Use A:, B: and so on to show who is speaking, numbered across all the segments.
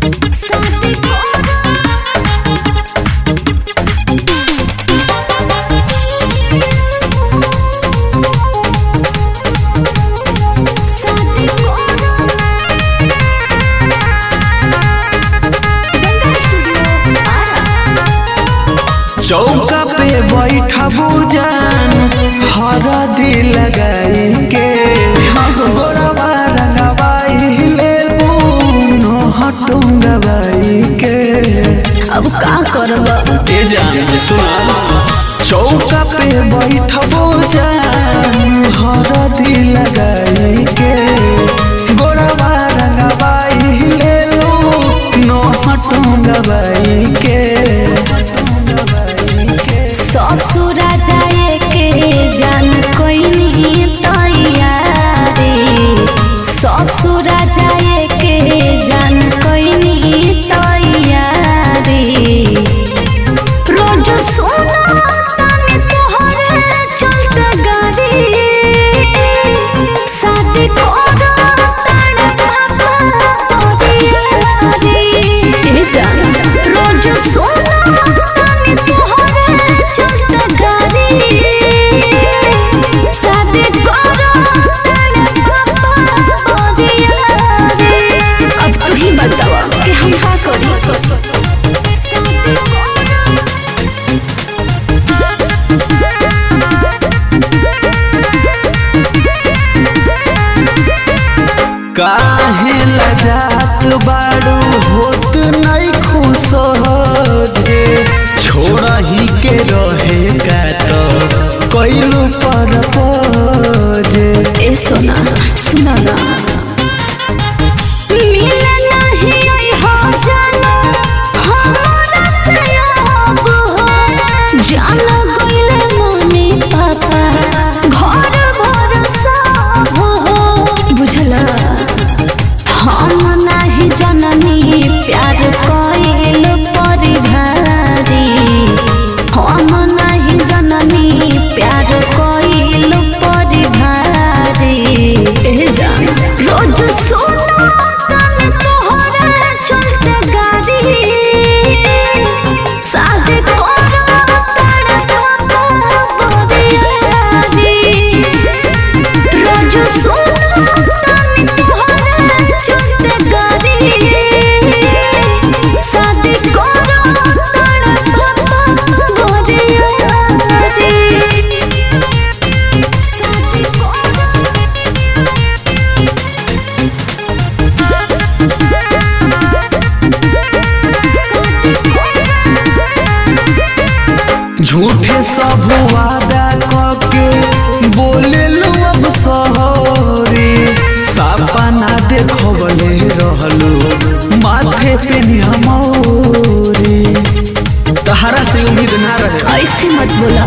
A: चौका पे बैठबू जान हरदी लगाई के गोरवा रंगवाई लेबू नो हटुंगवाई के।
B: अब का करबा
A: ए जान सुना, चौका पे बैठबू जान हरदी लगाई के गोरवा रंगवाई लेबू नो हटुंगवाई के।
B: ससुरा जाए के जान कोई नहीं तैयारी, ससुरा जाए के जान कोई नहीं तैयारी। रोज सुना ताने तोहरे चलते गाड़ी, शादी करो ताने पापा परियारी। रोज सुना ताने तोहरे चलते गाड़ी, शादी करो ताने पापा परियारी। अब तू ही बतावा कि हम का करी।
A: काहे लजात बाड़ू होत नहीं खुश जे छोड़ा ही के रहे का तो कैलू पर जे।
B: ए सोना सुना ना, मिले नहीं आई हो जाना हमारा से अब हो, जाना गइले मम्मी पापा घर भर सब हो। बुझला हम नहीं जननी प्यार कइल परिभारी, हम नहीं जननी प्यार कइल परिभारी। रोज सुनो ताने तोहरे चलते गाड़ी, शादी करो ताने पापा परियारी। रोज सुनो ताने तोहरे चलते गाड़ी, शादी करो ताने पापा परियारी। शादी
A: झूठे सब वादा करके बोले लो अब सॉरी, सपना देखवले रहलो माथे पे निहमौरी। तहरा से उम्मीद ना रहे।
B: ऐसे मत बोला।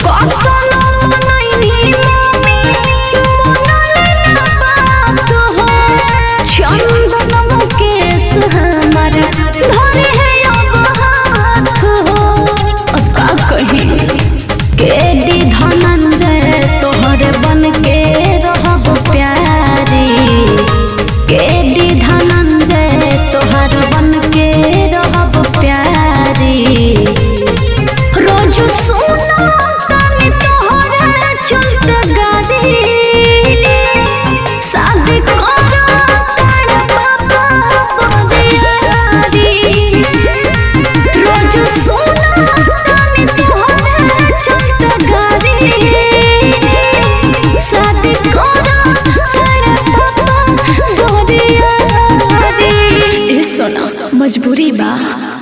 B: तोहरे बन के रहब प्यारी, केडी धनंजय तोहर बन के रहब प्यारी। रोज सुना ताने तोहरे चलते गाड़ी, शादी करो ताने पापा परियारी। रोज सुना ताने तोहरे चलते गाड़ी, शादी करो ताने पापा परियारी। ए सोना मजबूरी बा।